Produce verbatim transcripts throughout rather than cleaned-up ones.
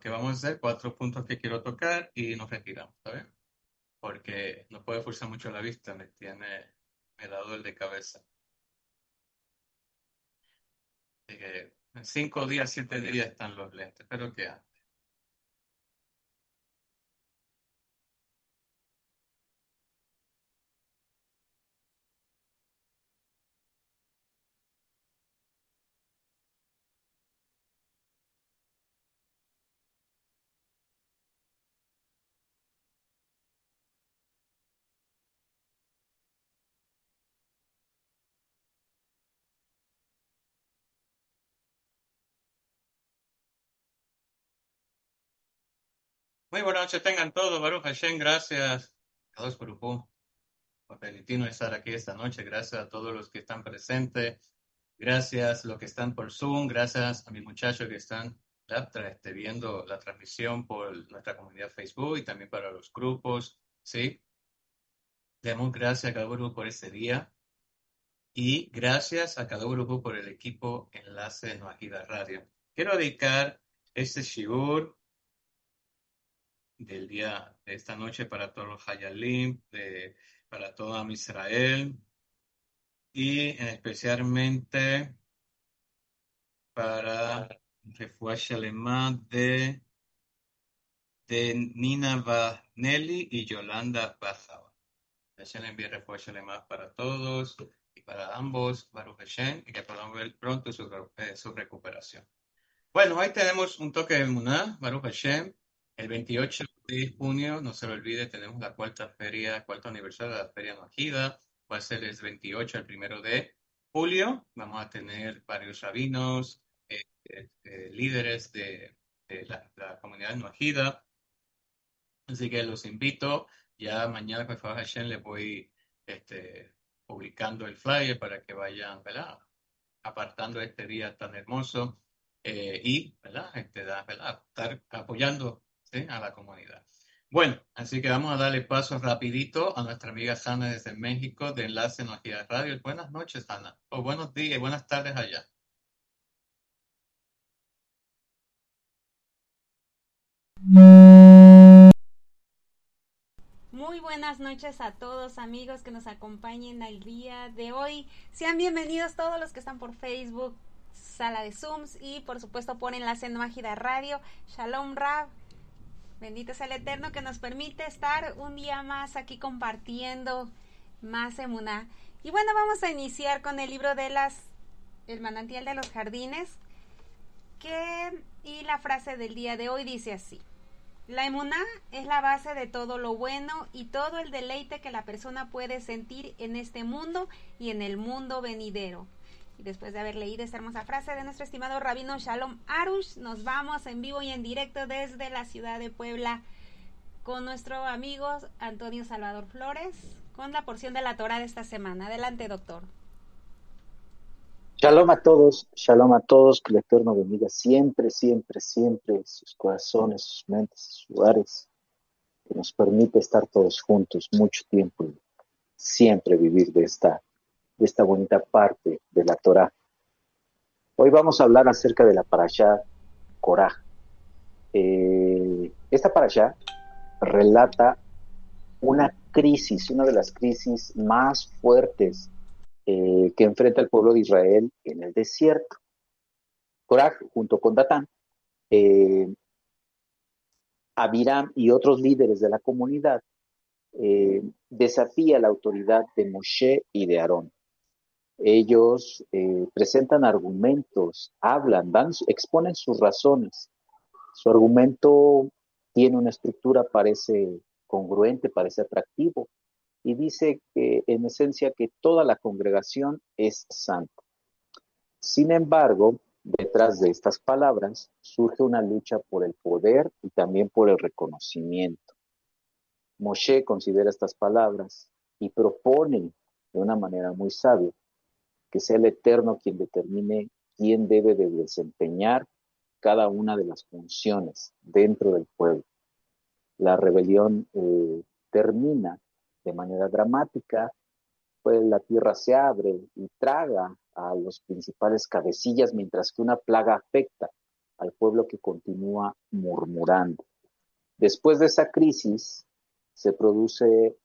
que vamos a hacer, cuatro puntos que quiero tocar y nos retiramos, ¿está bien? Porque no puedo forzar mucho la vista, me tiene, me da dolor de cabeza. Así que en cinco días, siete días están los lentes, pero que antes. Muy buenas noches, tengan todos, Baruch Hashem, gracias a todos por por permitirnos estar aquí esta noche, gracias a todos los que están presentes, gracias a los que están por Zoom, gracias a mis muchachos que están ya, este, viendo la transmisión por nuestra comunidad Facebook y también para los grupos, ¿sí? Demos gracias a cada uno por este día y gracias a cada uno por el equipo Enlace de Noahida Radio. Quiero dedicar este shiur del día de esta noche para todos los Hayalim, de, para todo Israel y especialmente para Refuah Shalema de, de Nina Vanelli y Yolanda Bajava. Hashem le envíe Refuah Shalema para todos y para ambos, Baruch Hashem, y que podamos ver pronto su, eh, su recuperación. Bueno, hoy tenemos un toque de Muná, Baruch Hashem. El veintiocho de junio, no se lo olvide, tenemos la cuarta feria, cuarto aniversario de la Feria Nojida. Va a ser el veintiocho al primero de julio. Vamos a tener varios rabinos, eh, eh, eh, líderes de, de la, la comunidad Nojida. Así que los invito. Ya mañana, por favor, Hashem, les voy este, publicando el flyer para que vayan, ¿verdad? Apartando este día tan hermoso eh, y, ¿verdad? Este, da, ¿verdad? Estar apoyando, ¿sí? A la comunidad. Bueno, así que vamos a darle paso rapidito a nuestra amiga Hanna desde México de Enlace Energía Radio. Buenas noches, Hanna. O buenos días, buenas tardes allá. Muy buenas noches a todos amigos que nos acompañen al día de hoy. Sean bienvenidos todos los que están por Facebook, Sala de Zooms y por supuesto por Enlace Mágida Radio. Shalom Rab. Bendito sea el Eterno que nos permite estar un día más aquí compartiendo más emuná. Y bueno, vamos a iniciar con el libro de las El manantial de los jardines, que y la frase del día de hoy dice así: la emuná es la base de todo lo bueno y todo el deleite que la persona puede sentir en este mundo y en el mundo venidero. Y después de haber leído esta hermosa frase de nuestro estimado rabino Shalom Arush, nos vamos en vivo y en directo desde la ciudad de Puebla con nuestro amigo Antonio Salvador Flores con la porción de la Torah de esta semana. Adelante, doctor. Shalom a todos, shalom a todos, que el Eterno bendiga siempre, siempre, siempre sus corazones, sus mentes, sus hogares, que nos permite estar todos juntos mucho tiempo y siempre vivir de esta, de esta bonita parte de la Torah. Hoy vamos a hablar acerca de la parashá Korah. Eh, esta parashá relata una crisis, una de las crisis más fuertes Eh, que enfrenta el pueblo de Israel en el desierto. Korah, junto con Datán, eh, Abiram y otros líderes de la comunidad, eh, desafía la autoridad de Moshe y de Aarón. Ellos eh, presentan argumentos, hablan, dan, exponen sus razones. Su argumento tiene una estructura, parece congruente, parece atractivo, y dice que en esencia que toda la congregación es santa. Sin embargo, detrás de estas palabras surge una lucha por el poder y también por el reconocimiento. Moshe considera estas palabras y propone de una manera muy sabia que sea el Eterno quien determine quién debe de desempeñar cada una de las funciones dentro del pueblo. La rebelión eh, termina de manera dramática, pues la tierra se abre y traga a los principales cabecillas, mientras que una plaga afecta al pueblo que continúa murmurando. Después de esa crisis se produce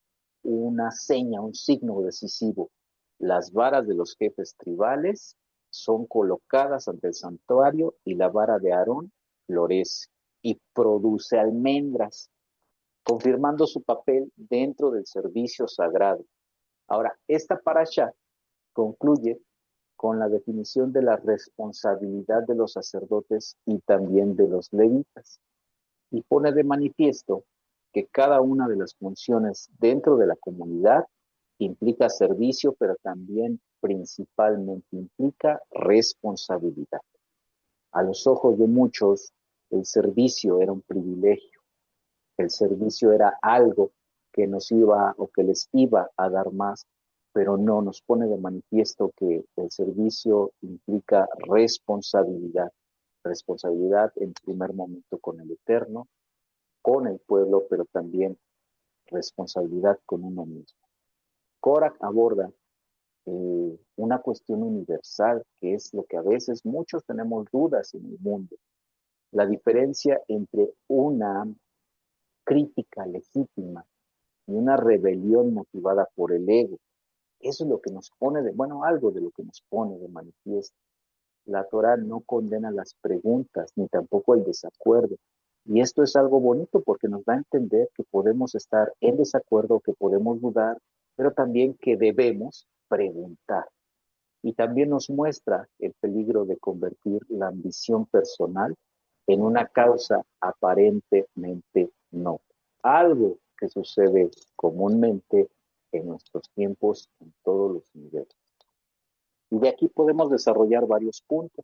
una seña, un signo decisivo. Las varas de los jefes tribales son colocadas ante el santuario y la vara de Aarón florece y produce almendras, confirmando su papel dentro del servicio sagrado. Ahora, esta parashá concluye con la definición de la responsabilidad de los sacerdotes y también de los levitas, y pone de manifiesto que cada una de las funciones dentro de la comunidad implica servicio, pero también principalmente implica responsabilidad. A los ojos de muchos, el servicio era un privilegio, el servicio era algo que nos iba o que les iba a dar más, pero no, nos pone de manifiesto que el servicio implica responsabilidad, responsabilidad en primer momento con el Eterno, con el pueblo, pero también responsabilidad con uno mismo. Korach aborda eh, una cuestión universal, que es lo que a veces muchos tenemos dudas en el mundo, la diferencia entre una crítica legítima y una rebelión motivada por el ego. Eso es lo que nos pone de, bueno, algo de lo que nos pone de manifiesto. La Torá no condena las preguntas, ni tampoco el desacuerdo. Y esto es algo bonito porque nos da a entender que podemos estar en desacuerdo, que podemos dudar, pero también que debemos preguntar. Y también nos muestra el peligro de convertir la ambición personal en una causa aparentemente no. Algo que sucede comúnmente en nuestros tiempos en todos los niveles. Y de aquí podemos desarrollar varios puntos.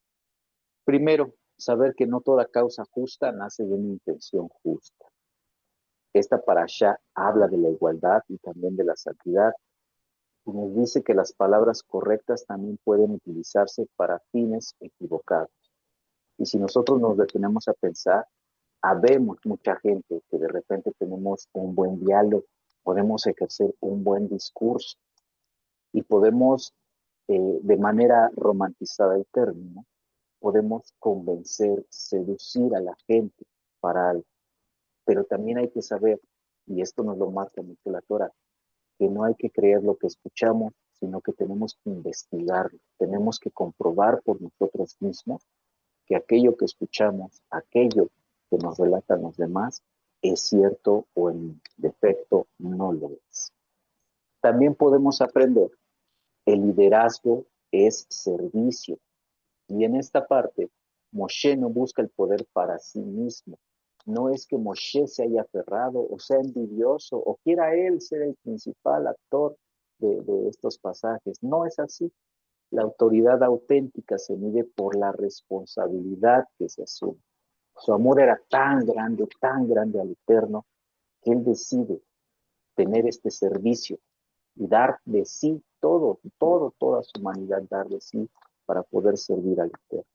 Primero, saber que no toda causa justa nace de una intención justa. Esta parashá habla de la igualdad y también de la santidad, y nos dice que las palabras correctas también pueden utilizarse para fines equivocados. Y si nosotros nos detenemos a pensar, habemos mucha gente que de repente tenemos un buen diálogo, podemos ejercer un buen discurso y podemos, eh, de manera romantizada el término, podemos convencer, seducir a la gente para algo. Pero también hay que saber, y esto nos lo marca mucho la Torá, que no hay que creer lo que escuchamos, sino que tenemos que investigarlo, tenemos que comprobar por nosotros mismos que aquello que escuchamos, aquello que nos relatan los demás, es cierto o en defecto no lo es. También podemos aprender, el liderazgo es servicio, y en esta parte, Moshe no busca el poder para sí mismo. No es que Moshe se haya aferrado o sea envidioso o quiera él ser el principal actor de, de estos pasajes. No es así. La autoridad auténtica se mide por la responsabilidad que se asume. Su amor era tan grande, tan grande al Eterno, que él decide tener este servicio y dar de sí todo, todo, toda su humanidad, dar de sí para poder servir al Eterno.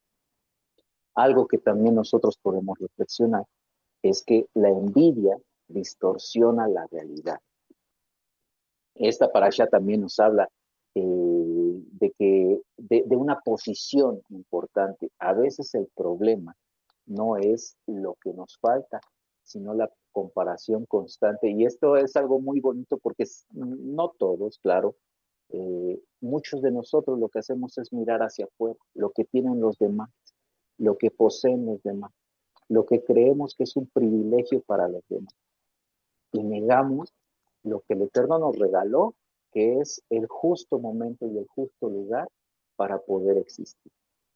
Algo que también nosotros podemos reflexionar es que la envidia distorsiona la realidad. Esta parasha también nos habla eh, de, que, de, de una posición importante. A veces el problema no es lo que nos falta, sino la comparación constante. Y esto es algo muy bonito porque no todos, claro, eh, muchos de nosotros lo que hacemos es mirar hacia afuera, lo que tienen los demás, lo que poseen los demás, lo que creemos que es un privilegio para los demás. Y negamos lo que el Eterno nos regaló, que es el justo momento y el justo lugar para poder existir.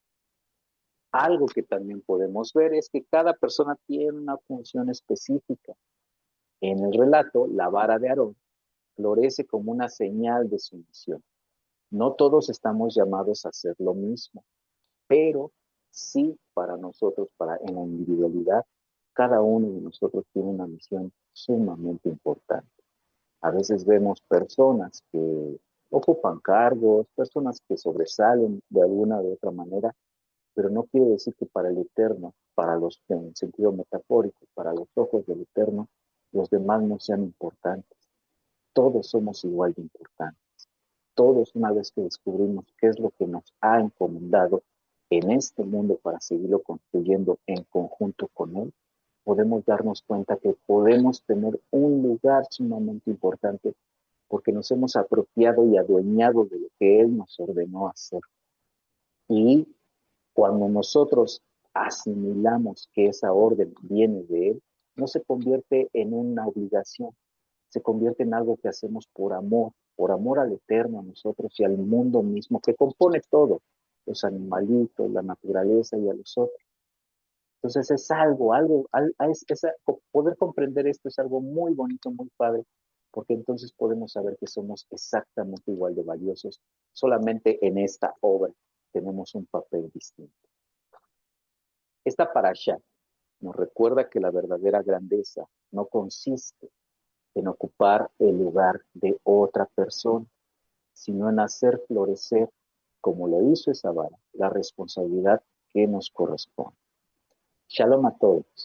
Algo que también podemos ver es que cada persona tiene una función específica. En el relato, la vara de Aarón florece como una señal de su misión. No todos estamos llamados a hacer lo mismo, pero sí para nosotros, para en la individualidad, cada uno de nosotros tiene una misión sumamente importante. A veces vemos personas que ocupan cargos, personas que sobresalen de alguna u otra manera, pero no quiere decir que para el Eterno, para los en el sentido metafórico, para los ojos del Eterno, los demás no sean importantes. Todos somos igual de importantes. Todos, una vez que descubrimos qué es lo que nos ha encomendado, en este mundo para seguirlo construyendo en conjunto con Él, podemos darnos cuenta que podemos tener un lugar sumamente importante porque nos hemos apropiado y adueñado de lo que Él nos ordenó hacer. Y cuando nosotros asimilamos que esa orden viene de Él, no se convierte en una obligación, se convierte en algo que hacemos por amor, por amor al Eterno, a nosotros y al mundo mismo, que compone todo, los animalitos, la naturaleza y a los otros. Entonces es algo, algo, es, es, poder comprender esto es algo muy bonito, muy padre, porque entonces podemos saber que somos exactamente igual de valiosos, solamente en esta obra tenemos un papel distinto. Esta parasha nos recuerda que la verdadera grandeza no consiste en ocupar el lugar de otra persona, sino en hacer florecer, como lo hizo esa vara, la responsabilidad que nos corresponde. Shalom a todos.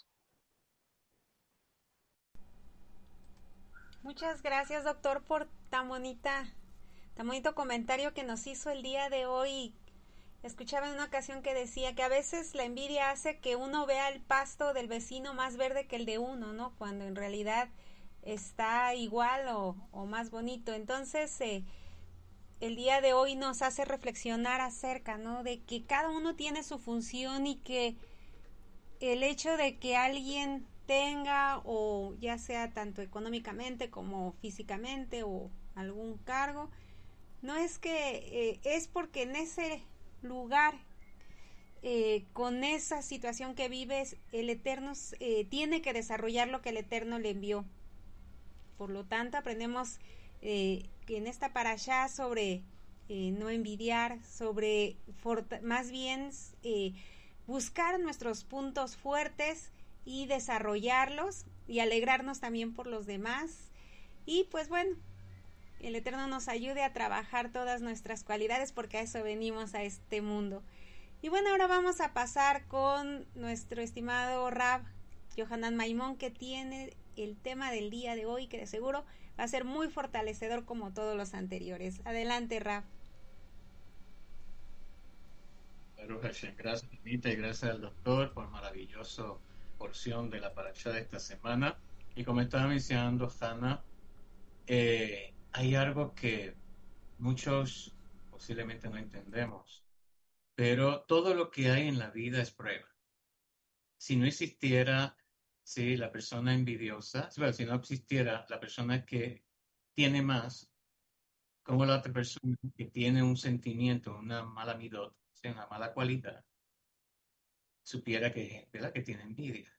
Muchas gracias, doctor, por tan bonita, tan bonito comentario que nos hizo el día de hoy. Escuchaba en una ocasión que decía que a veces la envidia hace que uno vea el pasto del vecino más verde que el de uno, ¿no? Cuando en realidad está igual o, o más bonito. Entonces, eh, el día de hoy nos hace reflexionar acerca, ¿no? De que cada uno tiene su función y que el hecho de que alguien tenga, o ya sea tanto económicamente como físicamente o algún cargo, no es que eh, es porque en ese lugar, eh, con esa situación que vives, el Eterno eh, tiene que desarrollar lo que el Eterno le envió. Por lo tanto, aprendemos eh, que en esta parashá sobre eh, no envidiar, sobre más bien eh, buscar nuestros puntos fuertes y desarrollarlos y alegrarnos también por los demás. Y pues bueno, el Eterno nos ayude a trabajar todas nuestras cualidades, porque a eso venimos a este mundo. Y bueno, ahora vamos a pasar con nuestro estimado Rab Yohanan Maimón, que tiene el tema del día de hoy, que de seguro va a ser muy fortalecedor como todos los anteriores. Adelante, Rab. Gracias, Anita, y gracias al doctor por maravillosa porción de la parasha de esta semana. Y como estaba mencionando Hannah, eh, hay algo que muchos posiblemente no entendemos, pero todo lo que hay en la vida es prueba. Si no existiera, sí, la persona envidiosa, bueno, si no existiera la persona que tiene más, como la otra persona que tiene un sentimiento, una mala midot, ¿sí? Una mala cualidad, supiera que, ¿verdad?, que tiene envidia.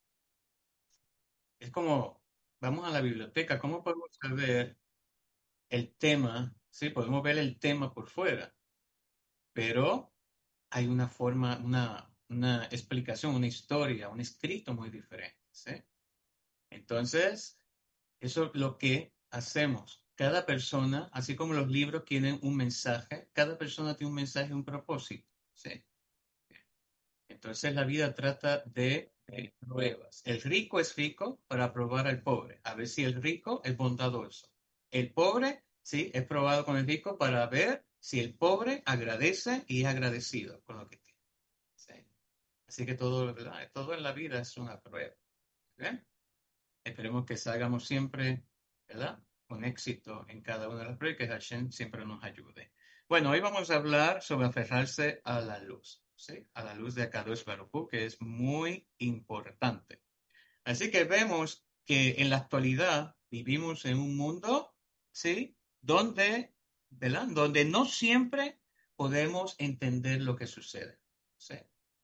Es como, vamos a la biblioteca, ¿cómo podemos saber el tema? Sí, podemos ver el tema por fuera, pero hay una forma, una, una explicación, una historia, un escrito muy diferente, ¿sí? Entonces, eso es lo que hacemos. Cada persona, así como los libros tienen un mensaje, cada persona tiene un mensaje, un propósito, ¿sí? Entonces la vida trata de, de pruebas. El rico es rico para probar al pobre, a ver si el rico es bondadoso. El pobre, sí, es probado con el rico para ver si el pobre agradece y es agradecido con lo que tiene. ¿Sí? Así que todo, ¿verdad?, todo en la vida es una prueba. ¿Bien? Esperemos que salgamos siempre, ¿verdad?, con éxito en cada una de las pruebas, que Hashem siempre nos ayude. Bueno, hoy vamos a hablar sobre aferrarse a la luz, ¿sí? A la luz de Akadosh Baruj Hu, que es muy importante. Así que vemos que en la actualidad vivimos en un mundo, ¿sí?, donde, ¿verdad?, donde no siempre podemos entender lo que sucede, ¿sí?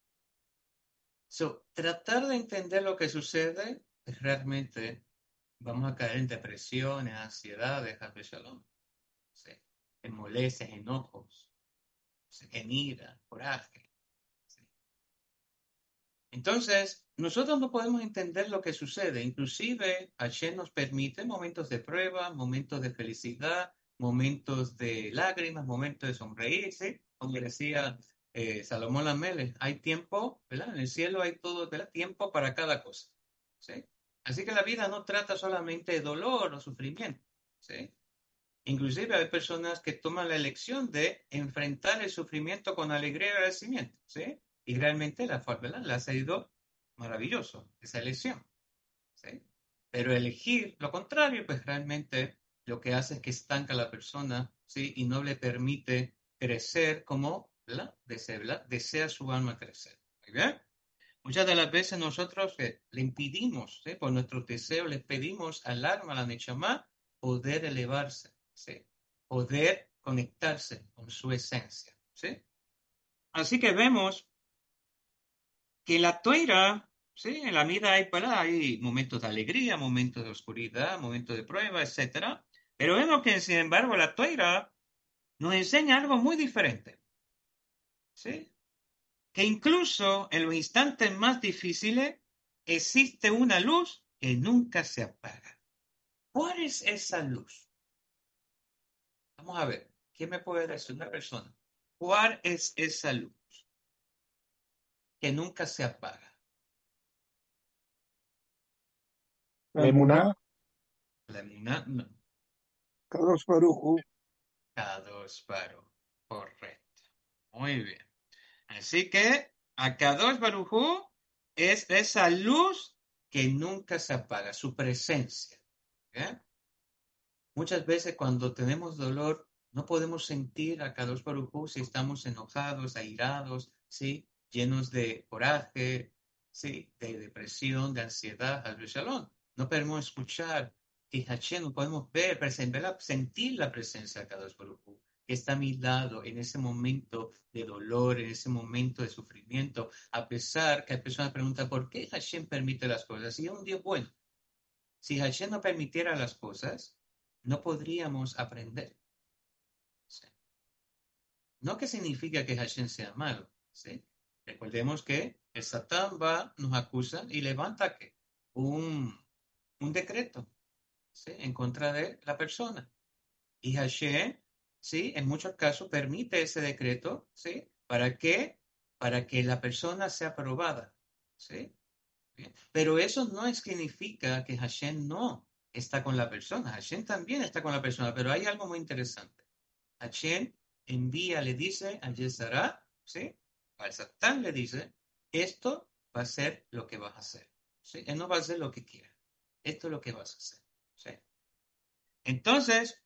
So, tratar de entender lo que sucede es realmente, vamos a caer en depresiones, ansiedades, shalom, ¿sí?, en molestias, enojos, ¿sí?, en ira, coraje, ¿sí? Entonces, nosotros no podemos entender lo que sucede. Inclusive, Hashem nos permite momentos de prueba, momentos de felicidad, momentos de lágrimas, momentos de sonreír, ¿sí? Como decía eh, Salomón Ameles, hay tiempo, ¿verdad? En el cielo hay todo, ¿verdad?, tiempo para cada cosa, ¿sí? Así que la vida no trata solamente de dolor o sufrimiento, ¿sí? Inclusive hay personas que toman la elección de enfrentar el sufrimiento con alegría y agradecimiento, ¿sí? Y realmente la, ¿verdad? La ha salido maravilloso esa elección, ¿sí? Pero elegir lo contrario, pues realmente lo que hace es que estanca a la persona, ¿sí? Y no le permite crecer como, ¿verdad? Desea, ¿verdad? Desea su alma crecer. ¿Muy bien? Muchas de las veces nosotros eh, le impedimos, ¿sí? Por nuestros deseos, le pedimos al alma, a la Neshama, poder elevarse, ¿sí? Poder conectarse con su esencia, ¿sí? Así que vemos que en la toira, ¿sí? En la vida hay, ¿verdad? Hay momentos de alegría, momentos de oscuridad, momentos de prueba, etcétera. Pero vemos que, sin embargo, la toira nos enseña algo muy diferente, ¿sí? Que incluso en los instantes más difíciles existe una luz que nunca se apaga. ¿Cuál es esa luz? Vamos a ver, ¿quién me puede decir? Una persona. ¿Cuál es esa luz que nunca se apaga? La emuná, La emuná, no. Kadosh Baruj Hu, Kadosh Baruj. Correcto. Muy bien. Así que Akadosh Baruj Hu es esa luz que nunca se apaga, su presencia. ¿Eh? Muchas veces cuando tenemos dolor no podemos sentir a Kadosh Baruj Hu si estamos enojados, airados, ¿sí? Llenos de coraje, ¿sí? De depresión, de ansiedad, al Shalom. No podemos escuchar que Hashem, no podemos ver, sentir la presencia de Kadosh Baruj Hu, que está a mi lado en ese momento de dolor, en ese momento de sufrimiento, a pesar que hay personas que preguntan ¿por qué Hashem permite las cosas? Y es un Dios bueno. Si Hashem no permitiera las cosas, no podríamos aprender. ¿Sí? No que significa que Hashem sea malo. ¿Sí? Recordemos que el Satán va, nos acusa y levanta ¿qué? Un, un decreto, ¿sí? En contra de la persona. Y Hashem, ¿sí? En muchos casos permite ese decreto, ¿sí? ¿Para qué? Para que la persona sea aprobada. ¿Sí? Bien. Pero eso no significa que Hashem no está con la persona. Hashem también está con la persona, pero hay algo muy interesante. Hashem envía, le dice a Yesará, ¿sí? Al Satán le dice, esto va a ser lo que vas a hacer. ¿Sí? Él no va a hacer lo que quiera. Esto es lo que vas a hacer. ¿Sí? Entonces,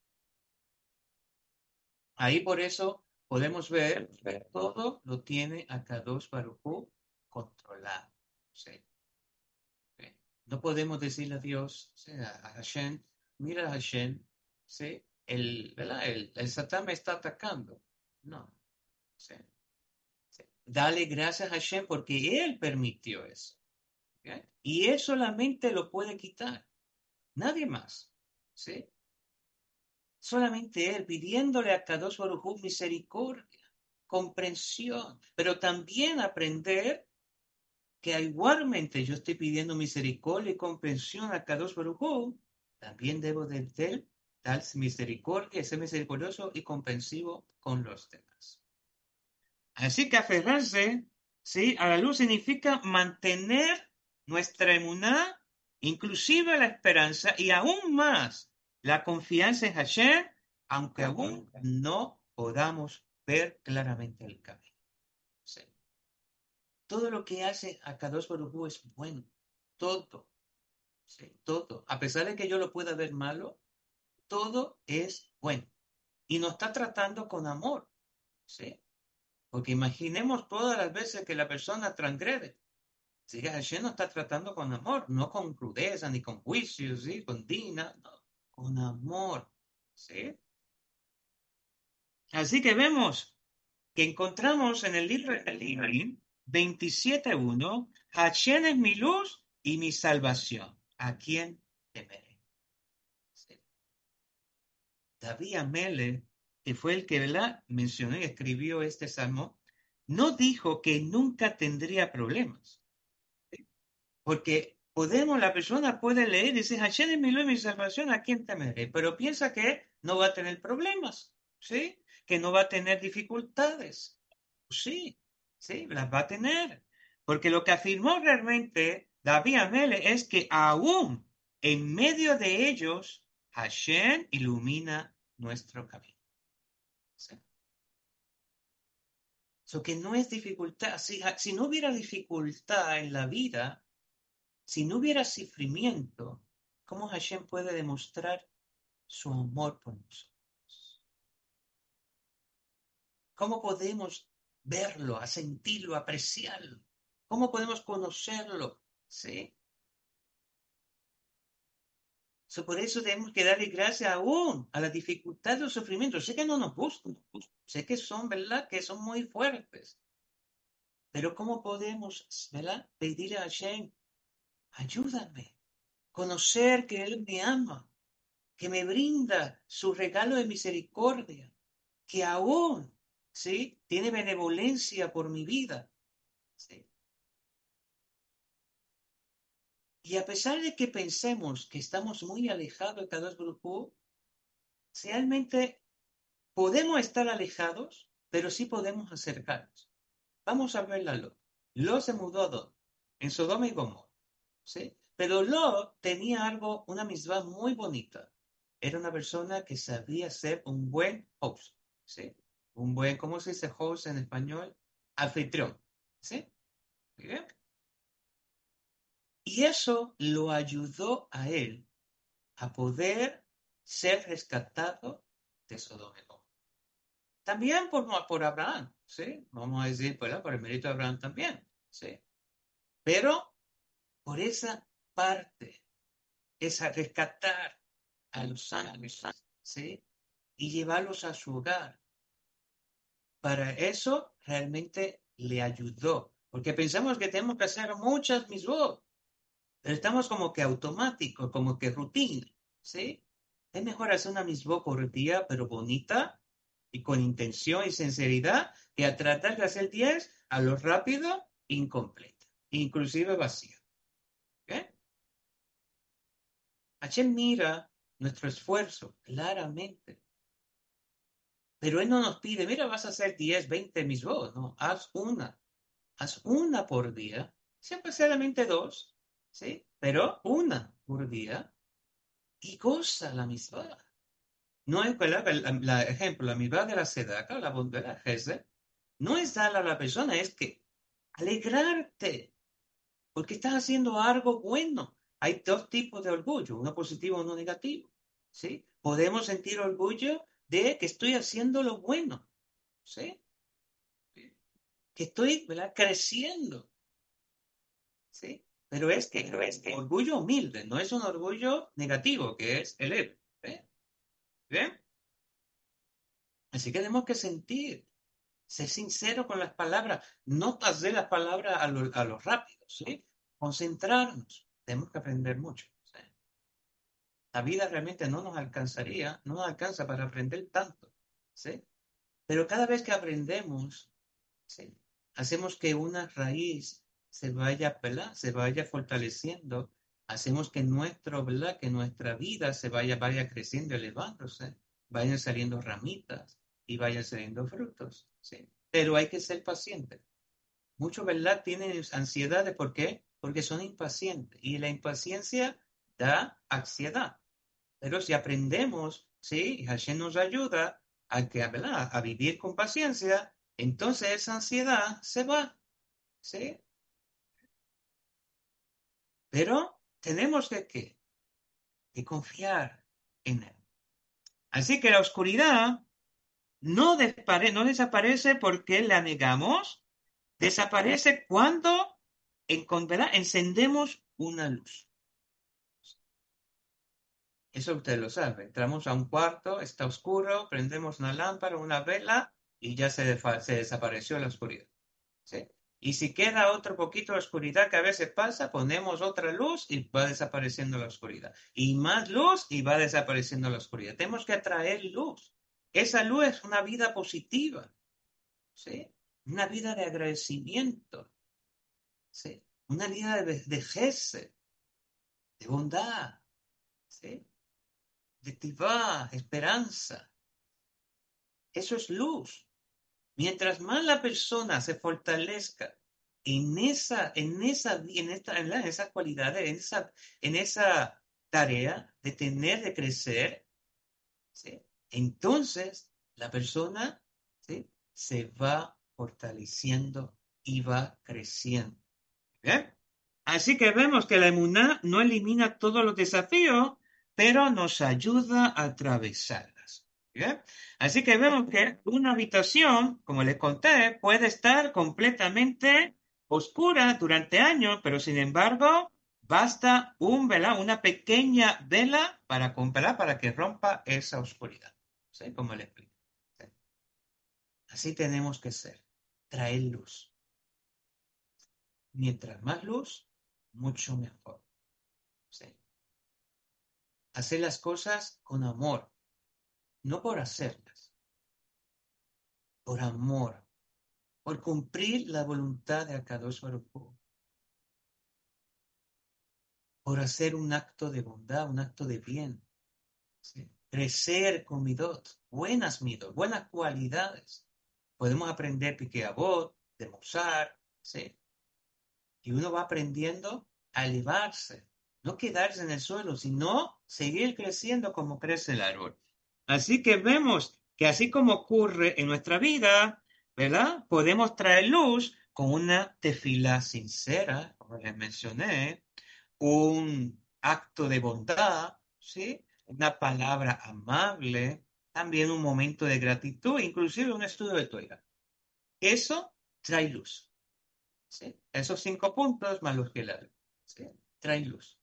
ahí por eso podemos ver que todo lo tiene Akadosh Baruj Hu controlado. ¿Sí? No podemos decirle a Dios, ¿sí? A Hashem, mira Hashem, ¿sí? El, ¿verdad? El, el Satán me está atacando. No. ¿Sí? ¿Sí? Dale gracias a Hashem porque Él permitió eso. ¿Okay? Y Él solamente lo puede quitar. Nadie más. ¿Sí? Solamente Él, pidiéndole a Kadosh Baruj Hu misericordia, comprensión, pero también aprender que igualmente yo estoy pidiendo misericordia y comprensión a Kadosh Baruj Hu, también debo de él dar misericordia y ser misericordioso y comprensivo con los demás. Así que aferrarse, ¿sí? A la luz significa mantener nuestra emuná, inclusive la esperanza y aún más la confianza en Hashem, aunque aún no podamos ver claramente el camino. ¿Sí? Todo lo que hace Akadosh Baruj Hu es bueno. Todo. ¿Sí? Todo. A pesar de que yo lo pueda ver malo, todo es bueno. Y nos está tratando con amor. ¿Sí? Porque imaginemos todas las veces que la persona transgrede. ¿Sí? Hashem nos está tratando con amor, no con crudeza, ni con juicios, ¿sí? Con digna, no. Con amor. ¿Sí? Así que vemos que encontramos en el libro de Elohim veintisiete uno, Hashem es mi luz y mi salvación. ¿A quién temeré? ¿Sí? David Amele, que fue el que ¿verdad? mencionó y escribió este salmo, no dijo que nunca tendría problemas. ¿Sí? Porque podemos, la persona puede leer y decir, Hashem es mi luz y mi salvación, ¿a quién temeré? Pero piensa que no va a tener problemas, ¿sí? Que no va a tener dificultades. Sí, sí, las va a tener. Porque lo que afirmó realmente David Amele es que aún en medio de ellos, Hashem ilumina nuestro camino. ¿Sí? So que no es dificultad. Si, si no hubiera dificultad en la vida, si no hubiera sufrimiento, ¿cómo Hashem puede demostrar su amor por nosotros? ¿Cómo podemos verlo, a sentirlo, apreciarlo? ¿Cómo podemos conocerlo? ¿Sí? So, por eso tenemos que darle gracias aún a la dificultad de los sufrimientos. Sé que no nos gustan, sé que son, ¿verdad? Que son muy fuertes. Pero ¿cómo podemos, ¿verdad? Pedirle a Hashem, ayúdame, conocer que Él me ama, que me brinda su regalo de misericordia, que aún, ¿sí? Tiene benevolencia por mi vida, ¿sí? Y a pesar de que pensemos que estamos muy alejados de Kadosh Baruj Hu, realmente podemos estar alejados, pero sí podemos acercarnos. Vamos a ver la Lot. Lot se mudó a Dodoma, en Sodoma y Gomorra, ¿sí? Pero Lot tenía algo, una misma muy bonita. Era una persona que sabía ser un buen host, ¿sí? Un buen, ¿cómo se dice host en español? Anfitrión, ¿sí? ¿Bien? Y eso lo ayudó a él a poder ser rescatado de Sodoma y Gomorra. También por, por Abraham, ¿sí? Vamos a decir, ¿verdad? Por el mérito de Abraham también, ¿sí? Pero por esa parte, esa rescatar a los santos, ¿sí? Y llevarlos a su hogar. Para eso realmente le ayudó, porque pensamos que tenemos que hacer muchas misbot, pero estamos como que automáticos, como que rutina, ¿sí? Es mejor hacer una misbot por día, pero bonita, y con intención y sinceridad, que a tratar de hacer diez a lo rápido, incompleta, inclusive vacía. ¿Ok? Hashem mira nuestro esfuerzo claramente, pero Él no nos pide, mira, vas a hacer diez, veinte misbot, no, haz una, haz una por día, siempre solamente dos, ¿sí? Pero una por día y goza la misbah. No es, ¿verdad? La, la, ejemplo, la misbah de la sedaka, la bondad de la Gesed, no es darle a la persona, es que alegrarte, porque estás haciendo algo bueno. Hay dos tipos de orgullo, uno positivo y uno negativo, ¿sí? Podemos sentir orgullo de que estoy haciendo lo bueno, ¿sí? Que estoy, ¿verdad? Creciendo, ¿sí? Pero es que, pero es que orgullo humilde, no es un orgullo negativo, que es el ego, ¿eh? ¿Bien? Así que tenemos que sentir, ser sincero con las palabras, no hacer las palabras a lo, a lo rápido, ¿sí? Concentrarnos, tenemos que aprender mucho, ¿sí? La vida realmente no nos alcanzaría, no nos alcanza para aprender tanto, ¿sí? Pero cada vez que aprendemos, ¿sí? Hacemos que una raíz se vaya, ¿verdad? Se vaya fortaleciendo, hacemos que nuestro, ¿verdad? Que nuestra vida se vaya, vaya creciendo, elevándose, vayan saliendo ramitas y vayan saliendo frutos, ¿sí? Pero hay que ser paciente. Muchos, ¿verdad? Tienen ansiedad, ¿por qué? Porque son impacientes y la impaciencia da ansiedad. Pero si aprendemos, ¿sí? Y Hashem nos ayuda a, que, ¿verdad? A vivir con paciencia, entonces esa ansiedad se va, ¿sí? Pero tenemos que, ¿qué? Que confiar en Él. Así que la oscuridad no, despare, no desaparece porque la negamos, desaparece cuando en, ¿verdad? Encendemos una luz. Eso usted lo sabe. Entramos a un cuarto, está oscuro, prendemos una lámpara, una vela y ya se, se desapareció la oscuridad, ¿sí? Y si queda otro poquito de oscuridad que a veces pasa, ponemos otra luz y va desapareciendo la oscuridad. Y más luz y va desapareciendo la oscuridad. Tenemos que atraer luz. Esa luz es una vida positiva, ¿sí? Una vida de agradecimiento, ¿sí? Una vida de, de gesed, de bondad, ¿sí? De tivá, esperanza. Eso es luz. Mientras más la persona se fortalezca en esa, en esa, en esta, en, la, en esas cualidades, en esa, en esa tarea de tener, de crecer, ¿sí? entonces la persona, ¿sí?, se va fortaleciendo y va creciendo. ¿Bien? Así que vemos que la emuná no elimina todos los desafíos, pero nos ayuda a atravesarlas. ¿Bien? Así que vemos que una habitación, como les conté, puede estar completamente oscura durante años, pero sin embargo, basta un vela, una pequeña vela para, ¿verdad?, para que rompa esa oscuridad. ¿Sí? Como le explico. ¿Sí? Así tenemos que ser, traer luz. Mientras más luz, mucho mejor. ¿Sí? Hacer las cosas con amor, no por hacerlas, por amor, por cumplir la voluntad de Akadosh Baruj Hu, por hacer un acto de bondad, un acto de bien. ¿Sí? Crecer con midot, buenas midot, buenas cualidades. Podemos aprender Pirkei Avot, de Musar, ¿sí? Y uno va aprendiendo a elevarse, no quedarse en el suelo, sino seguir creciendo como crece el árbol. Así que vemos que así como ocurre en nuestra vida, ¿verdad?, podemos traer luz con una tefilá sincera, como les mencioné, un acto de bondad, ¿sí?, una palabra amable, también un momento de gratitud, inclusive un estudio de Torah. Eso trae luz. ¿Sí? Esos cinco puntos más los que la ¿sí?, traen luz.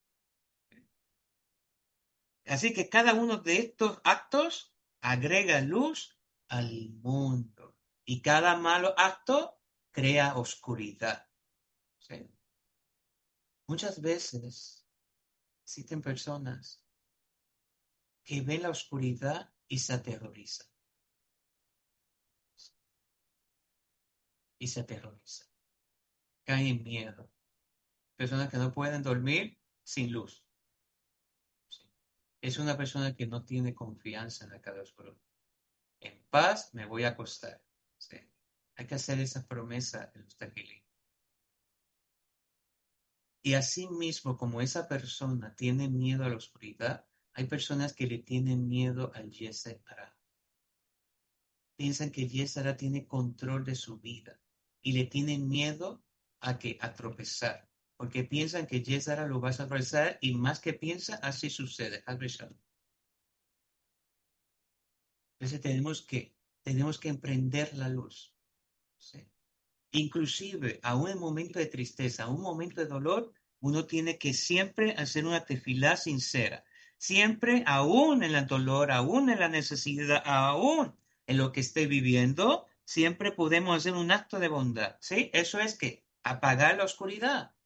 Así que cada uno de estos actos agrega luz al mundo. Y cada malo acto crea oscuridad. ¿Sí? Muchas veces existen personas que ven la oscuridad y se aterrorizan. Y se aterrorizan. Caen en miedo. Personas que no pueden dormir sin luz. ¿Sí? Es una persona que no tiene confianza en la Kadosh Baruj Hu. En paz me voy a acostar. ¿Sí? Hay que hacer esa promesa en los tejilim. Y así mismo, como esa persona tiene miedo a la oscuridad, hay personas que le tienen miedo al Yetzer Hara. Piensan que el Yetzer Hara tiene control de su vida y le tienen miedo a, que, a tropezar, porque piensan que el Yetzer Hara lo va a tropezar y más que piensa, así sucede. Entonces tenemos que, tenemos que emprender la luz. ¿Sí? Inclusive, aún en momentos de tristeza, aún en momentos de dolor, uno tiene que siempre hacer una tefilá sincera. Siempre, aún en el dolor, aún en la necesidad, aún en lo que esté viviendo, siempre podemos hacer un acto de bondad. ¿Sí? Eso es que apagar la oscuridad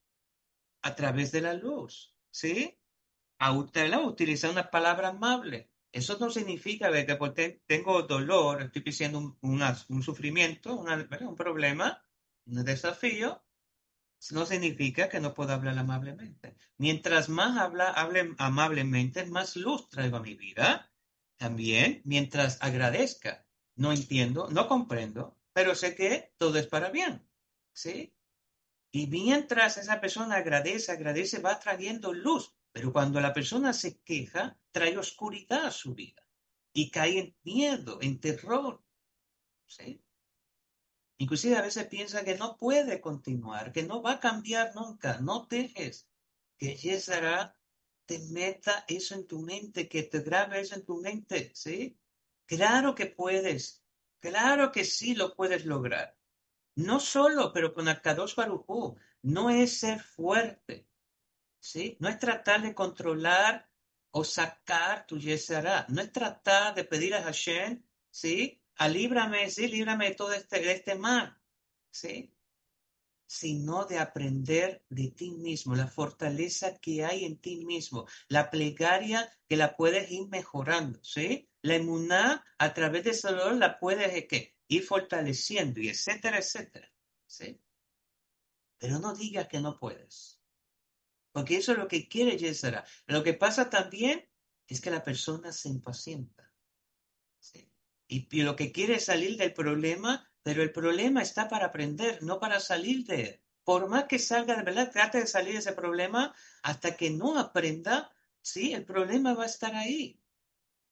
a través de la luz. ¿Sí? A utilizar una palabra amable. Eso no significa de que porque tengo dolor, estoy diciendo un, una, un sufrimiento, una, un problema, un desafío, no significa que no pueda hablar amablemente. Mientras más habla, hable amablemente, más luz traigo a mi vida. También, mientras agradezca, no entiendo, no comprendo, pero sé que todo es para bien. ¿Sí? Y mientras esa persona agradece, agradece, va trayendo luz. Pero cuando la persona se queja, trae oscuridad a su vida. Y cae en miedo, en terror. ¿Sí? Inclusive a veces piensa que no puede continuar, que no va a cambiar nunca. No dejes que Yetzer Hara te meta eso en tu mente, que te grabe eso en tu mente. ¿Sí? Claro que puedes. Claro que sí lo puedes lograr. No solo, pero con Akadosh Baruj Hu, no es ser fuerte, ¿sí? No es tratar de controlar o sacar tu Yetzer Hara, no es tratar de pedir a Hashem, ¿sí? A líbrame, sí, líbrame de todo este, de este mal, ¿sí? Sino de aprender de ti mismo, la fortaleza que hay en ti mismo, la plegaria que la puedes ir mejorando, ¿sí? La emuná a través de ese dolor la puedes ¿qué? Ir fortaleciendo y etcétera, etcétera, ¿sí? Pero no digas que no puedes, porque eso es lo que quiere Yetzer Hara. Lo que pasa también es que la persona se impacienta, ¿sí? Y, y lo que quiere es salir del problema, pero el problema está para aprender, no para salir de él. Por más que salga de verdad, trate de salir de ese problema hasta que no aprenda, sí, el problema va a estar ahí.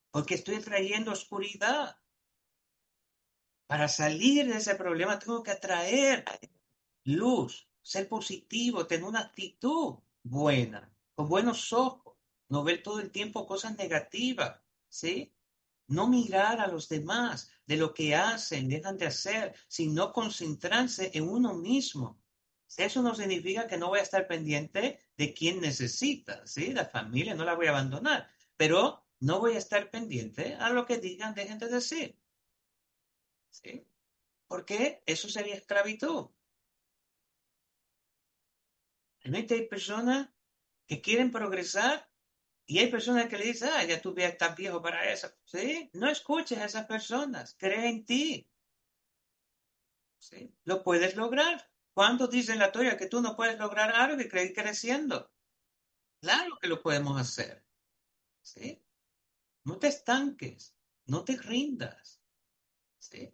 porque estoy trayendo oscuridad. Para salir de ese problema tengo que atraer luz, ser positivo, tener una actitud buena, con buenos ojos, no ver todo el tiempo cosas negativas, ¿sí? No mirar a los demás de lo que hacen, dejan de hacer, sino concentrarse en uno mismo. Eso no significa que no voy a estar pendiente de quién necesita, ¿sí? La familia no la voy a abandonar, pero no voy a estar pendiente a lo que digan, dejen de decir, ¿sí? Porque eso sería esclavitud. Realmente hay personas que quieren progresar y hay personas que le dicen, ah, ya tú ya estás viejo para eso. ¿Sí? No escuches a esas personas, cree en ti. ¿Sí? Lo puedes lograr. ¿Cuántos dicen la teoría que tú no puedes lograr algo y creer creciendo? Claro que lo podemos hacer. ¿Sí? No te estanques, no te rindas. ¿Sí?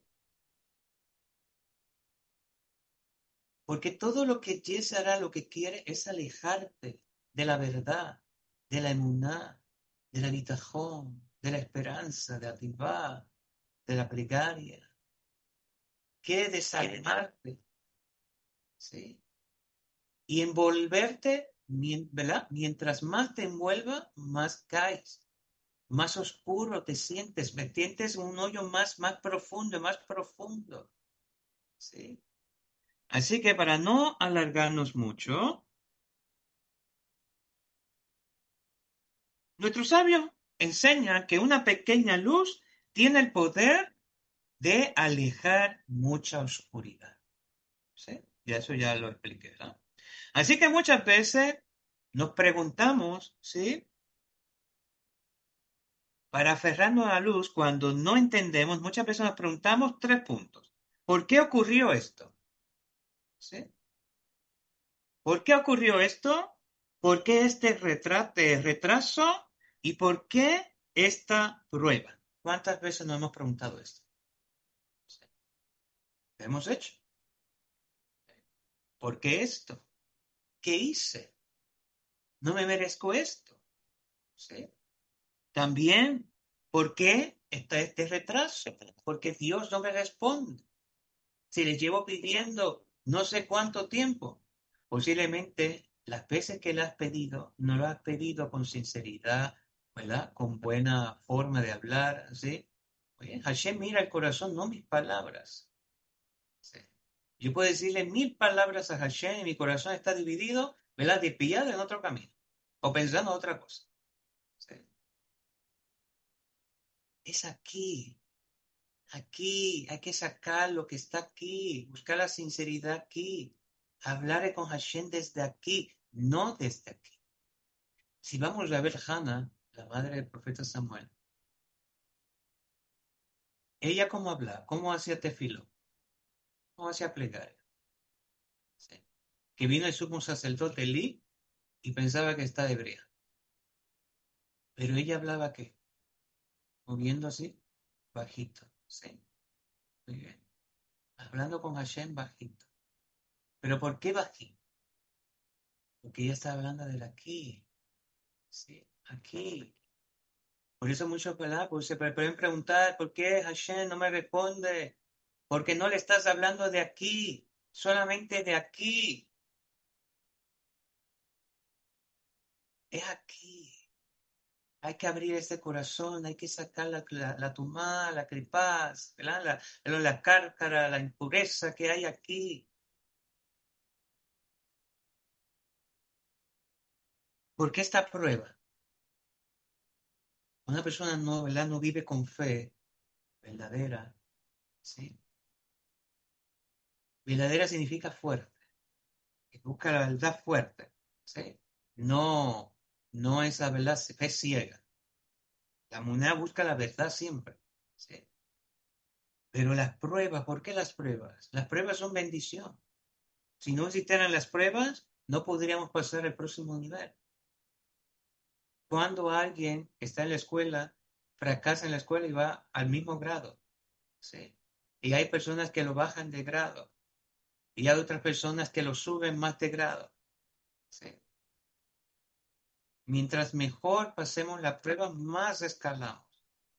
Porque todo lo que Jesse hará, lo que quiere es alejarte de la verdad, de la emuná, de la bitajón, de la esperanza, de la tivá, de la plegaria. Quiere desanimarte, ¿sí? Y envolverte, ¿verdad? Mientras más te envuelva, más caes, más oscuro te sientes, me sientes en un hoyo más, más profundo, más profundo, ¿sí? Así que para no alargarnos mucho, nuestros sabios enseñan que una pequeña luz tiene el poder de alejar mucha oscuridad, ¿sí? Y eso ya lo expliqué, ¿no? Así que muchas veces nos preguntamos, ¿sí? Para aferrarnos a la luz, cuando no entendemos, muchas veces nos preguntamos tres puntos. ¿Por qué ocurrió esto? ¿Sí? ¿Por qué ocurrió esto? ¿Por qué este retraso? ¿Y por qué esta prueba? ¿Cuántas veces nos hemos preguntado esto? ¿Sí? ¿Qué hemos hecho? ¿Por qué esto? ¿Qué hice? ¿No me merezco esto? ¿Sí? También, ¿por qué está este retraso? Porque Dios no me responde. Si le llevo pidiendo no sé cuánto tiempo, posiblemente las veces que le has pedido, no lo has pedido con sinceridad, ¿verdad? Con buena forma de hablar, ¿sí? Oye, Hashem mira el corazón, no mis palabras. ¿Sí? Yo puedo decirle mil palabras a Hashem y mi corazón está dividido, ¿verdad? Desviado en otro camino o pensando en otra cosa. ¿Sí? Es aquí. Aquí hay que sacar lo que está aquí, buscar la sinceridad aquí, hablar con Hashem desde aquí, no desde aquí. Si vamos a ver Hannah, la madre del profeta Samuel, ella cómo hablaba, cómo hacía tefilo, cómo hacía plegaria. ¿Sí? Que vino el sumo sacerdote Elí y pensaba que estaba hebrea. Pero ella hablaba ¿qué? Moviendo así, bajito. ¿Sí? Muy bien. Hablando con Hashem bajito. ¿Pero por qué bajito? Porque ella está hablando del aquí. Sí, aquí. Por eso muchos, ¿verdad? Pues se pueden preguntar, ¿por qué Hashem no me responde? Porque no le estás hablando de aquí, solamente de aquí. Es aquí. Hay que abrir este corazón, hay que sacar la, la, la tumá, la cripaz, ¿verdad? La, la cárcara, la impureza que hay aquí. ¿Por qué esta prueba? Una persona no, ¿verdad? No vive con fe verdadera, ¿sí? Verdadera significa fuerte, que busca la verdad fuerte, ¿sí? No, no esa verdad fe ciega. La moneda busca la verdad siempre, ¿sí? Pero las pruebas, ¿por qué las pruebas? Las pruebas son bendición. Si no existieran las pruebas, no podríamos pasar al próximo nivel. Cuando alguien que está en la escuela fracasa en la escuela y va al mismo grado, ¿sí? Y hay personas que lo bajan de grado y hay otras personas que lo suben más de grado, ¿sí? Mientras mejor pasemos la prueba, más escalamos.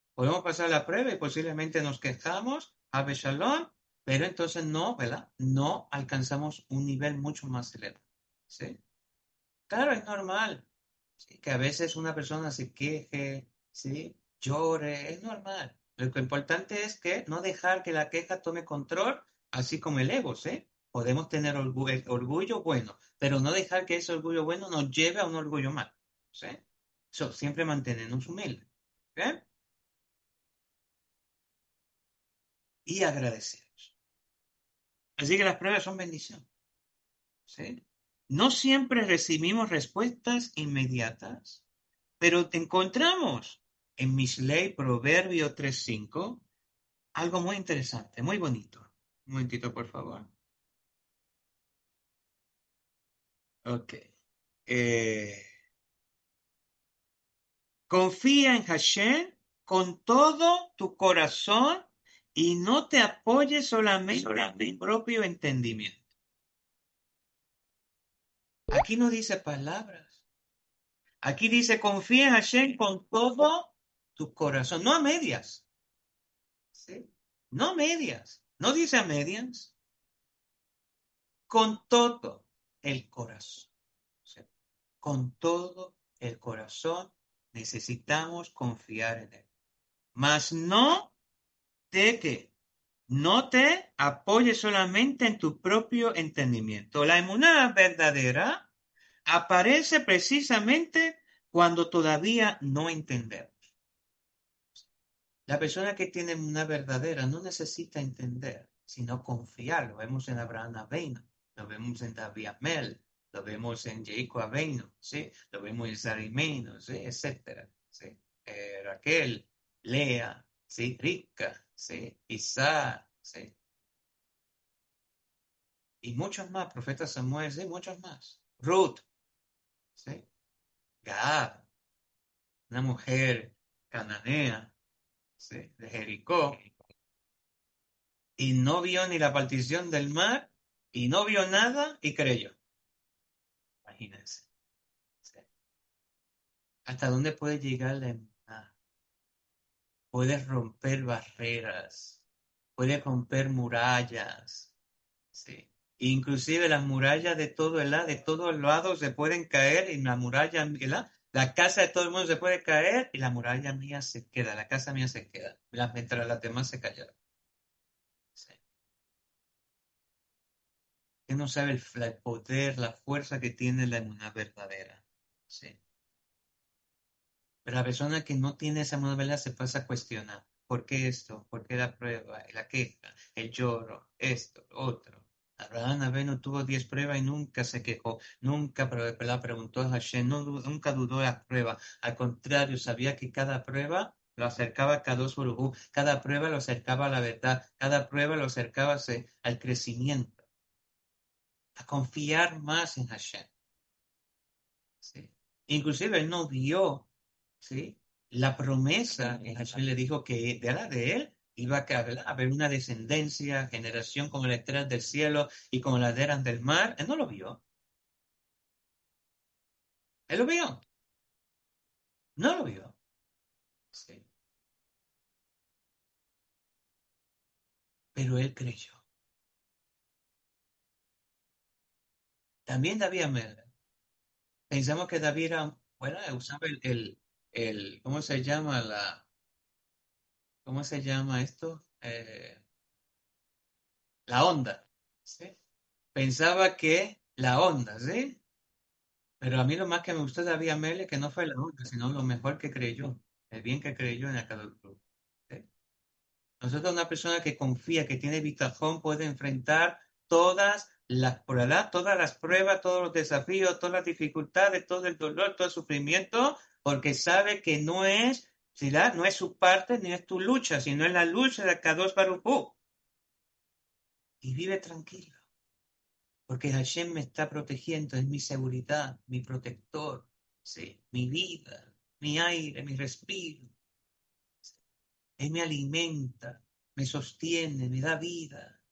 Podemos pasar la prueba y posiblemente nos quejamos, Ave Shalom, pero entonces no, ¿verdad? No alcanzamos un nivel mucho más elevado. ¿Sí? Claro, es normal, ¿sí? Que a veces una persona se queje, ¿sí? Llore, es normal. Lo que importante es que no dejar que la queja tome control, así como el ego, ¿sí? Podemos tener orgu- orgullo bueno, pero no dejar que ese orgullo bueno nos lleve a un orgullo malo, ¿sí? So, siempre mantenernos humildes, ¿ok? Y agradecidos. Así que las pruebas son bendición, ¿sí? No siempre recibimos respuestas inmediatas, pero te encontramos en Misley Proverbio tres cinco algo muy interesante, muy bonito. Un momentito, por favor. Ok. Eh, confía en Hashem con todo tu corazón y no te apoyes solamente en tu propio entendimiento. Aquí no dice palabras. Aquí dice confía en Hashem con todo tu corazón, no a medias. ¿Sí? No medias. No dice a medias. Con todo el corazón. ¿Sí? Con todo el corazón necesitamos confiar en Él. Mas no te que no te apoyes solamente en tu propio entendimiento. La emuná verdadera aparece precisamente cuando todavía no entendemos. La persona que tiene una verdadera no necesita entender, sino confiar. Lo vemos en Abraham Avinu, lo vemos en David Amel, lo vemos en Jacob Avinu, ¿sí? Lo vemos en Sarimeno, ¿sí? Etcétera, ¿sí? Eh, Raquel, Lea, ¿sí? Rica, ¿sí? Isaac, ¿sí? Y muchos más, profeta Samuel, ¿sí? Muchos más. Ruth, ¿sí? Gad, una mujer cananea, ¿sí? De Jericó, y no vio ni la partición del mar, y no vio nada, y creyó. Imagínense. ¿Sí? ¿Hasta dónde puede llegar la emuná? Puede romper barreras, puede romper murallas, ¿sí? Inclusive las murallas de todo el lado, de todos lados se pueden caer, y la muralla, ¿verdad? La casa de todo el mundo se puede caer, y la muralla mía se queda, la casa mía se queda, mientras las demás se cayeron. ¿Sí? Que no sabe el, el poder, la fuerza que tiene la emuná verdadera. ¿Sí? Pero la persona que no tiene esa verdad se pasa a cuestionar. ¿Por qué esto? ¿Por qué la prueba? La queja, el lloro, esto, otro. Abraham Avenu tuvo diez pruebas y nunca se quejó, nunca la preguntó a Hashem, no, nunca dudó de la prueba. Al contrario, sabía que cada prueba lo acercaba a Kadosh Baruj Hu, cada prueba lo acercaba a la verdad, cada prueba lo acercaba al crecimiento, a confiar más en Hashem. ¿Sí? Inclusive él no vio, ¿sí? La promesa que Hashem le dijo que de la de él iba a haber una descendencia, generación como las estrellas del cielo y como las eras del mar. Él no lo vio. Él lo vio. No lo vio. Sí. Pero él creyó. También David Amelech. Pensamos que David era, bueno, usaba el, el, el, ¿cómo se llama la, cómo se llama esto? Eh, la onda. ¿Sí? Pensaba que la onda, ¿sí? Pero a mí lo más que me gustó de David Amele que no fue la onda, sino lo mejor que creyó, el bien que creyó en el Club. ¿Sí? Nosotros, una persona que confía, que tiene bitajón, puede enfrentar todas las pruebas, todas las pruebas, todos los desafíos, todas las dificultades, todo el dolor, todo el sufrimiento, porque sabe que no es, ¿sí? No es su parte ni es tu lucha, sino es la lucha de Kadosh Baruj Hu. Y vive tranquilo. Porque Hashem me está protegiendo, es mi seguridad, mi protector, ¿sí? Mi vida, mi aire, mi respiro. ¿Sí? Él me alimenta, me sostiene, me da vida.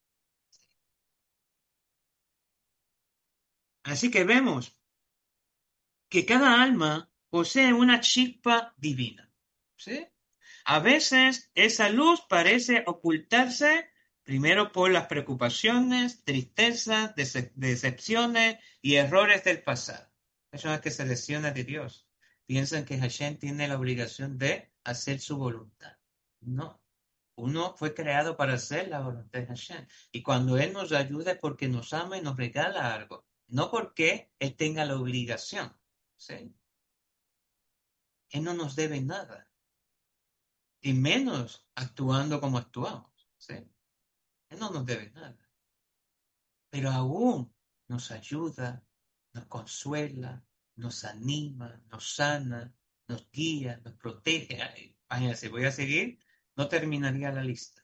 Así que vemos que cada alma posee una chispa divina. ¿Sí? A veces esa luz parece ocultarse primero por las preocupaciones, tristezas, dece- decepciones y errores del pasado. Personas que se lesionan de Dios piensan que Hashem tiene la obligación de hacer su voluntad. No. Uno fue creado para hacer la voluntad de Hashem. Y cuando Él nos ayuda es porque nos ama y nos regala algo. No porque Él tenga la obligación. ¿Sí? Él no nos debe nada. Y menos actuando como actuamos. ¿Sí? Él no nos debe nada. Pero aún nos ayuda, nos consuela, nos anima, nos sana, nos guía, nos protege. Ay, imagínense, voy a seguir, no terminaría la lista.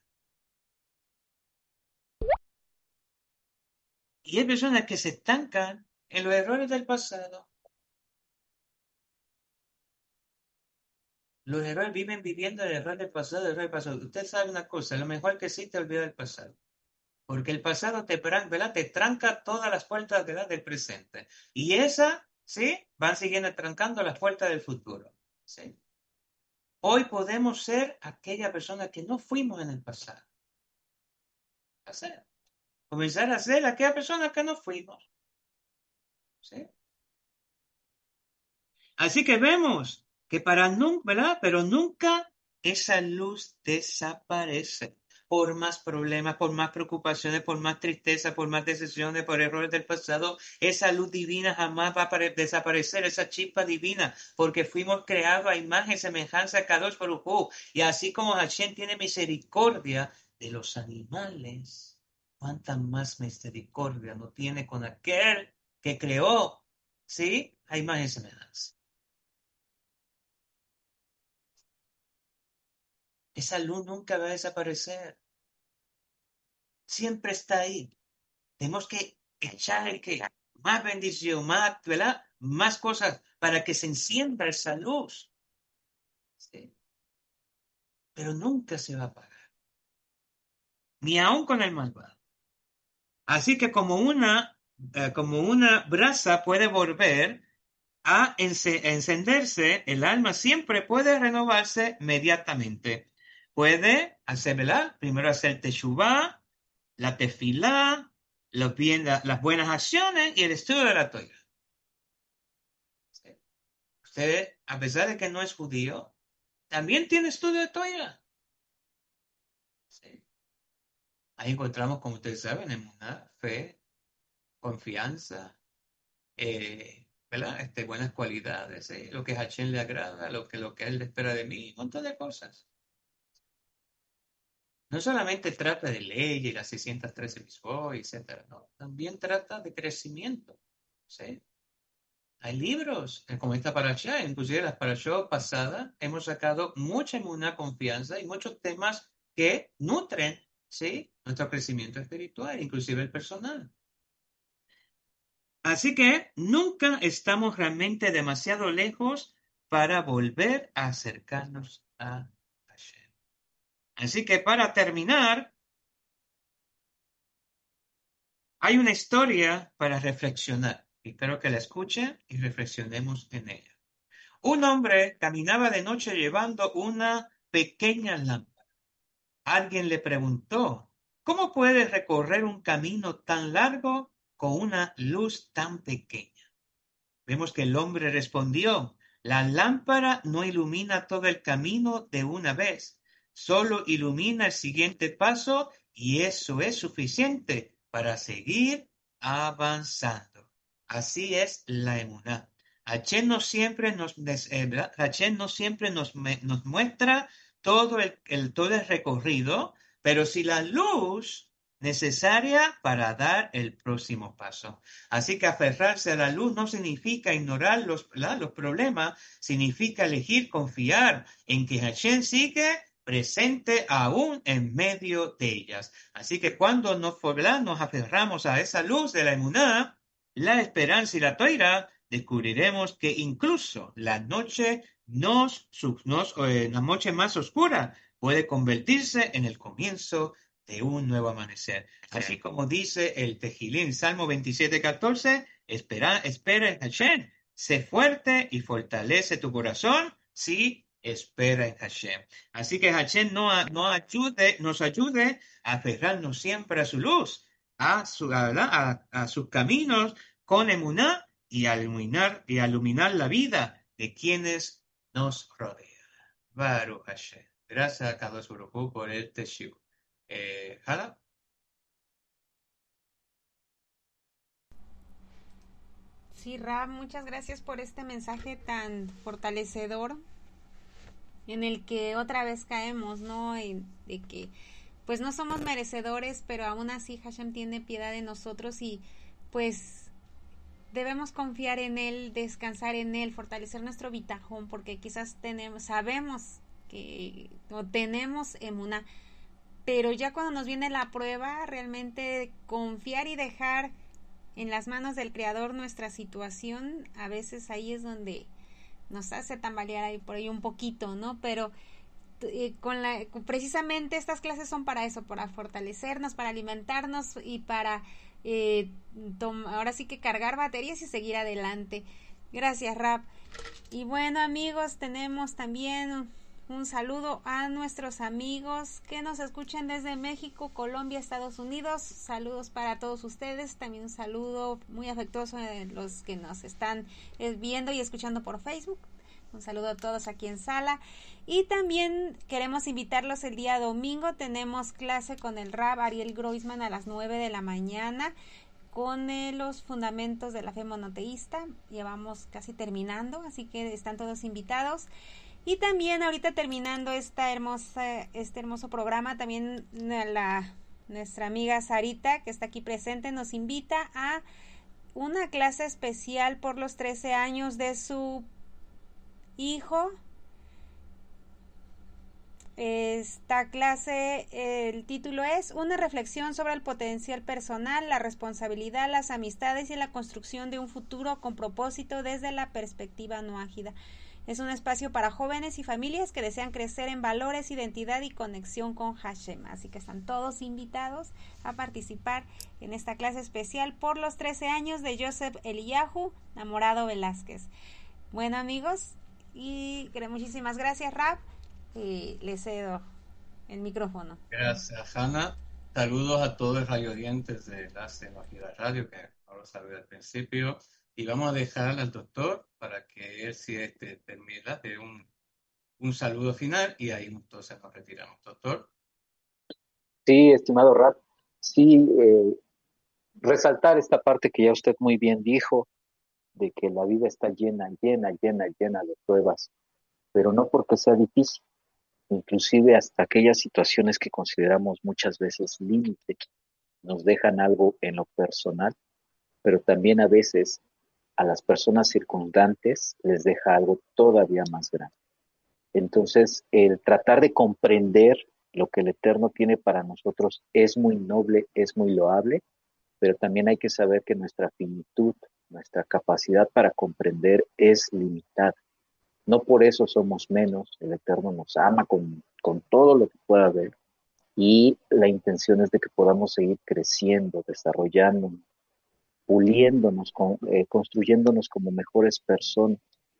Y hay personas que se estancan en los errores del pasado. Los errores viven viviendo el error del pasado, el error del pasado. Usted sabe una cosa, lo mejor que sí te olvida del pasado. Porque el pasado te, ¿verdad? Te tranca todas las puertas, ¿verdad? Del presente. Y esas, ¿sí? Van siguiendo trancando las puertas del futuro. ¿Sí? Hoy podemos ser aquella persona que no fuimos en el pasado. Hacer. Comenzar a ser aquella persona que no fuimos. ¿Sí? Así que vemos que para nunca, ¿verdad? Pero nunca esa luz desaparece. Por más problemas, por más preocupaciones, por más tristeza, por más decisiones, por errores del pasado, esa luz divina jamás va a desaparecer, esa chispa divina, porque fuimos creados a imagen y semejanza de Kadosh Baruj Hu. Y así como Hashem tiene misericordia de los animales, ¿cuánta más misericordia no tiene con aquel que creó, ¿sí? A imagen y semejanza. Esa luz nunca va a desaparecer. Siempre está ahí. Tenemos que echar que más bendición, más, ¿verdad? Más cosas para que se encienda esa luz. ¿Sí? Pero nunca se va a apagar. Ni aún con el malvado. Así que como una, eh, como una brasa puede volver a ence- encenderse, el alma siempre puede renovarse inmediatamente. Puede hacer, ¿verdad? Primero hacer teshuvá, la tefilá, los bien, la- las buenas acciones y el estudio de la Torá. ¿Sí? Usted, a pesar de que no es judío, también tiene estudio de Torá. ¿Sí? Ahí encontramos, como ustedes saben, emuná, fe, confianza, eh, ¿verdad? Este, buenas cualidades, ¿sí? Lo que a Hashem le agrada, lo que, lo que Él espera de mí, un montón de cosas. No solamente trata de leyes, las seiscientas trece mitzvot, etcétera, no. También trata de crecimiento, ¿sí? Hay libros, eh, como esta parashá, inclusive las parashot pasadas, hemos sacado mucha emuná, confianza y muchos temas que nutren, ¿sí? Nuestro crecimiento espiritual, inclusive el personal. Así que nunca estamos realmente demasiado lejos para volver a acercarnos a Hashem. Así que para terminar, hay una historia para reflexionar. Espero que la escuchen y reflexionemos en ella. Un hombre caminaba de noche llevando una pequeña lámpara. Alguien le preguntó, ¿cómo puedes recorrer un camino tan largo con una luz tan pequeña? Vemos que el hombre respondió, la lámpara no ilumina todo el camino de una vez, solo ilumina el siguiente paso y eso es suficiente para seguir avanzando. Así es la emuná. Hashem no siempre nos, eh, Hashem no siempre nos, nos muestra todo el, el, todo el recorrido, pero si la luz necesaria para dar el próximo paso. Así que aferrarse a la luz no significa ignorar los, la, los problemas, significa elegir confiar en que Hashem sigue presente aún en medio de ellas. Así que cuando nos, nos aferramos a esa luz de la emuná, la esperanza y la toira, descubriremos que incluso la noche, nos, nos, eh, la noche más oscura puede convertirse en el comienzo de un nuevo amanecer. Así como dice el Tejilín, Salmo veintisiete, catorce, espera, espera en Hashem, sé fuerte y fortalece tu corazón, sí, espera en Hashem. Así que Hashem no, no ayude, nos ayude a aferrarnos siempre a su luz, a, su, a, a sus caminos con emuná y a iluminar, y a iluminar la vida de quienes nos rodean. Baruch Hashem. Gracias a Kadosh Baruj Hu por este shiur. Eh, ¿Hala? Sí, Rab, muchas gracias por este mensaje tan fortalecedor en el que otra vez caemos, ¿no? En, de que pues no somos merecedores, pero aún así Hashem tiene piedad de nosotros y pues debemos confiar en Él, descansar en Él, fortalecer nuestro bitajón, porque quizás tenemos, sabemos que o tenemos emuná, pero ya cuando nos viene la prueba, realmente confiar y dejar en las manos del Creador nuestra situación, a veces ahí es donde nos hace tambalear ahí por ahí un poquito, ¿no? Pero eh, con la, precisamente estas clases son para eso, para fortalecernos, para alimentarnos y para eh, tom- ahora sí que cargar baterías y seguir adelante. Gracias, Rab. Y bueno, amigos, tenemos también un saludo a nuestros amigos que nos escuchan desde México, Colombia, Estados Unidos. Saludos para todos ustedes. También un saludo muy afectuoso a los que nos están viendo y escuchando por Facebook. Un saludo a todos aquí en sala. Y también queremos invitarlos el día domingo. Tenemos clase con el Rab Ariel Groisman a las nueve de la mañana con eh, los fundamentos de la fe monoteísta. Llevamos casi terminando, así que están todos invitados. Y también ahorita terminando esta hermosa, este hermoso programa, también la, nuestra amiga Sarita, que está aquí presente, nos invita a una clase especial por los trece años de su hijo. Esta clase, el título es Una reflexión sobre el potencial personal, la responsabilidad, las amistades y la construcción de un futuro con propósito desde la perspectiva no ágida. Es un espacio para jóvenes y familias que desean crecer en valores, identidad y conexión con Hashem. Así que están todos invitados a participar en esta clase especial por los trece años de Joseph Eliyahu Namorado Velázquez. Bueno, amigos, y muchísimas gracias, Rab. Y les cedo el micrófono. Gracias, Hanna. Saludos a todos los radioyentes de la Semajida Radio, que no lo saludé al principio. Y vamos a dejar al doctor para que él sí este, termine de un, un saludo final y ahí entonces nos retiramos. Doctor. Sí, estimado Rap, sí, eh, resaltar esta parte que ya usted muy bien dijo, de que la vida está llena, llena, llena, llena de pruebas, pero no porque sea difícil, inclusive hasta aquellas situaciones que consideramos muchas veces límite, nos dejan algo en lo personal, pero también a veces a las personas circundantes les deja algo todavía más grande. Entonces, el tratar de comprender lo que el Eterno tiene para nosotros es muy noble, es muy loable, pero también hay que saber que nuestra finitud, nuestra capacidad para comprender es limitada. No por eso somos menos, el Eterno nos ama con, con todo lo que pueda haber y la intención es de que podamos seguir creciendo, desarrollándonos, puliéndonos, con, eh, construyéndonos como mejores personas.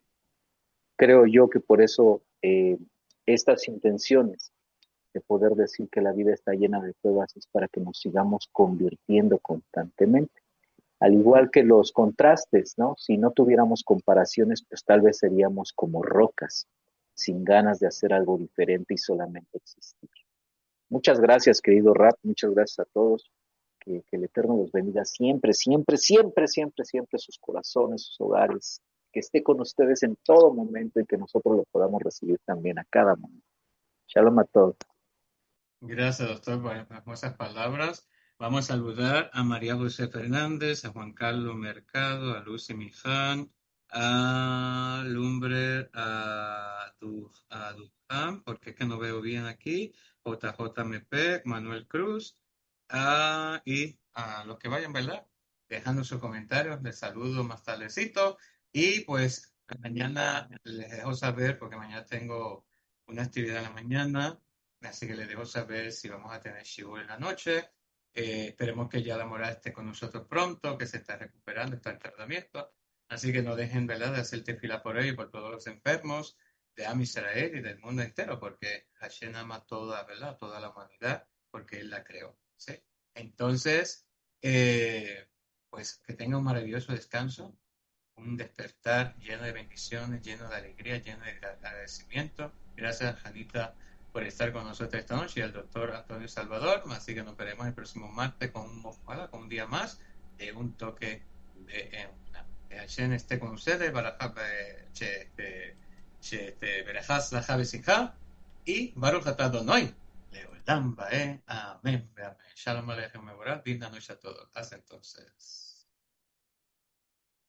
Creo yo que por eso eh, estas intenciones de poder decir que la vida está llena de pruebas es para que nos sigamos convirtiendo constantemente. Al igual que los contrastes, ¿no? Si no tuviéramos comparaciones, pues tal vez seríamos como rocas, sin ganas de hacer algo diferente y solamente existir. Muchas gracias, querido Rap, muchas gracias a todos. Que, que el Eterno los bendiga siempre, siempre, siempre, siempre, siempre sus corazones, sus hogares, que esté con ustedes en todo momento y que nosotros lo podamos recibir también a cada momento. Shalom a todos. Gracias, doctor, por las hermosas palabras. Vamos a saludar a María José Fernández, a Juan Carlos Mercado, a Lucy Miján, a Lumbre, a, du, a Duján, porque es que no veo bien aquí, J J M P, Manuel Cruz, a, y a los que vayan, ¿verdad? Dejando sus comentarios, les saludo más tardecito y pues mañana les dejo saber, porque mañana tengo una actividad en la mañana. Así que les dejo saber si vamos a tener shiur en la noche. Eh, esperemos que ya la Morada esté con nosotros pronto, que se está recuperando, está en tratamiento. Así que no dejen, ¿verdad?, de hacer tefila por ello y por todos los enfermos. de Am Israel y del mundo entero, porque Hashem ama toda, ¿verdad? Toda la humanidad, porque Él la creó, ¿sí? Entonces, eh, pues que tenga un maravilloso descanso, un despertar lleno de bendiciones, lleno de alegría, lleno de agradecimiento. Gracias, Janita, por estar con nosotros esta noche, y al doctor Antonio Salvador. Así que nos veremos el próximo martes con un, ojalá, con un día más de un toque de Emuná. Que Hashem esté con ustedes, Berajás la Javesija y Baruch Atah Adonai. Leolam Bae. Amén. Shalom Aleichem Mevorah. Linda noche a todos. Hasta entonces.